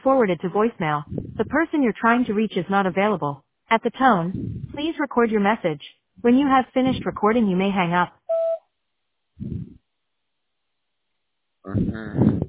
forwarded to voicemail. The person you're trying to reach is not available. At the tone, please record your message. When you have finished recording, you may hang up. Mhm.